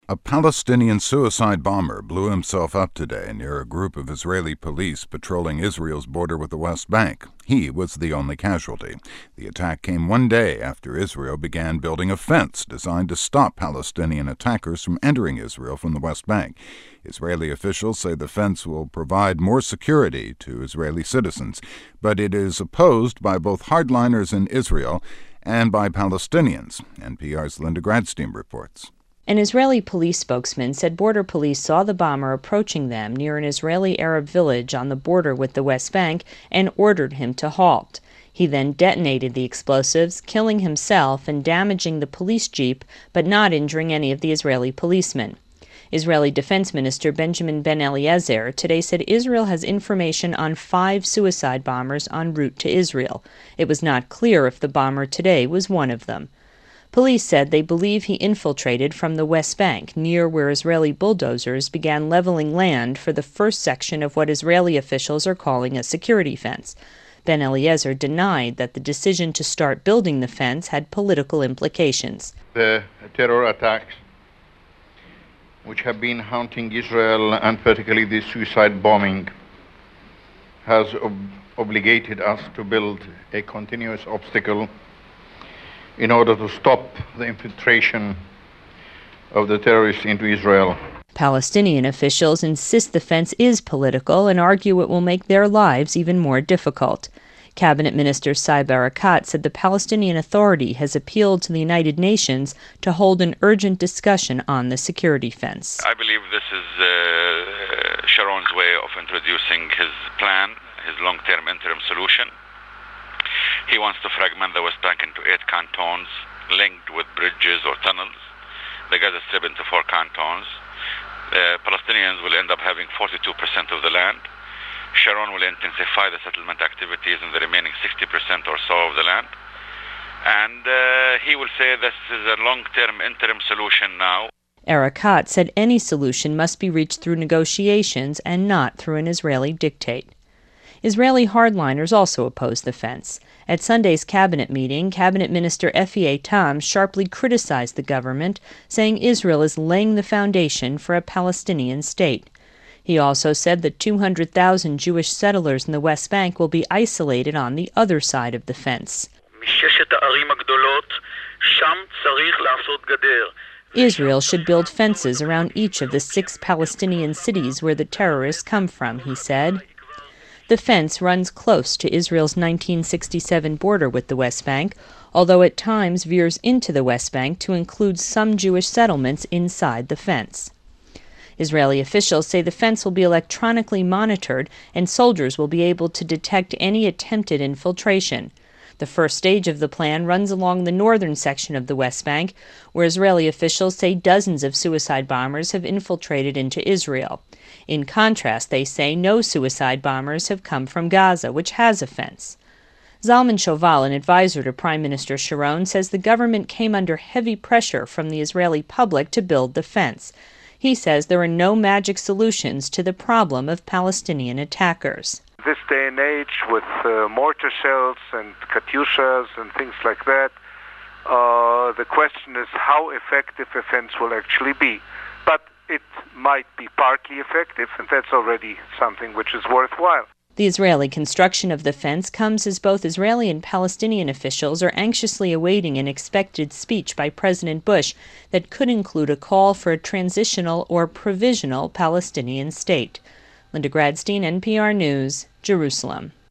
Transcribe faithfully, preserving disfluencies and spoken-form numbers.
A Palestinian suicide bomber blew himself up today near a group of Israeli police patrolling Israel's border with the West Bank. He was the only casualty. The attack came one day after Israel began building a fence designed to stop Palestinian attackers from entering Israel from the West Bank. Israeli officials say the fence will provide more security to Israeli citizens, but it is opposed by both hardliners in Israel and by Palestinians. N P R's Linda Gradstein reports. An Israeli police spokesman said border police saw the bomber approaching them near an Israeli Arab village on the border with the West Bank and ordered him to halt. He then detonated the explosives, killing himself and damaging the police jeep, but not injuring any of the Israeli policemen. Israeli Defense Minister Benjamin Ben-Eliezer today said Israel has information on five suicide bombers en route to Israel. It was not clear if the bomber today was one of them. Police said they believe he infiltrated from the West Bank, near where Israeli bulldozers began leveling land for the first section of what Israeli officials are calling a security fence. Ben-Eliezer denied that the decision to start building the fence had political implications. The terror attacks which have been haunting Israel, and particularly the suicide bombing, has ob- obligated us to build a continuous obstacle in order to stop the infiltration of the terrorists into Israel. Palestinian officials insist the fence is political and argue it will make their lives even more difficult. Cabinet Minister Saeb Erekat said the Palestinian Authority has appealed to the United Nations to hold an urgent discussion on the security fence. I believe this is uh, Sharon's way of introducing his plan, his long-term interim solution. He wants to fragment the West Bank into eight cantons linked with bridges or tunnels. The Gaza Strip into four cantons. The Palestinians will end up having forty-two percent of the land. Sharon will intensify the settlement activities in the remaining sixty percent or so of the land. And uh, he will say this is a long-term interim solution now. Erekat said any solution must be reached through negotiations and not through an Israeli dictate. Israeli hardliners also opposed the fence. At Sunday's cabinet meeting, Cabinet Minister Efi Eitam sharply criticized the government, saying Israel is laying the foundation for a Palestinian state. He also said that two hundred thousand Jewish settlers in the West Bank will be isolated on the other side of the fence. Israel should build fences around each of the six Palestinian cities where the terrorists come from, he said. The fence runs close to Israel's nineteen sixty-seven border with the West Bank, although at times veers into the West Bank to include some Jewish settlements inside the fence. Israeli officials say the fence will be electronically monitored and soldiers will be able to detect any attempted infiltration. The first stage of the plan runs along the northern section of the West Bank, where Israeli officials say dozens of suicide bombers have infiltrated into Israel. In contrast, they say no suicide bombers have come from Gaza, which has a fence. Zalman Shoval, an advisor to Prime Minister Sharon, says the government came under heavy pressure from the Israeli public to build the fence. He says there are no magic solutions to the problem of Palestinian attackers. This day and age, with uh, mortar shells and katyushas and things like that, uh, the question is how effective a fence will actually be. But it might be partly effective, and that's already something which is worthwhile. The Israeli construction of the fence comes as both Israeli and Palestinian officials are anxiously awaiting an expected speech by President Bush that could include a call for a transitional or provisional Palestinian state. Linda Gradstein, N P R News, Jerusalem.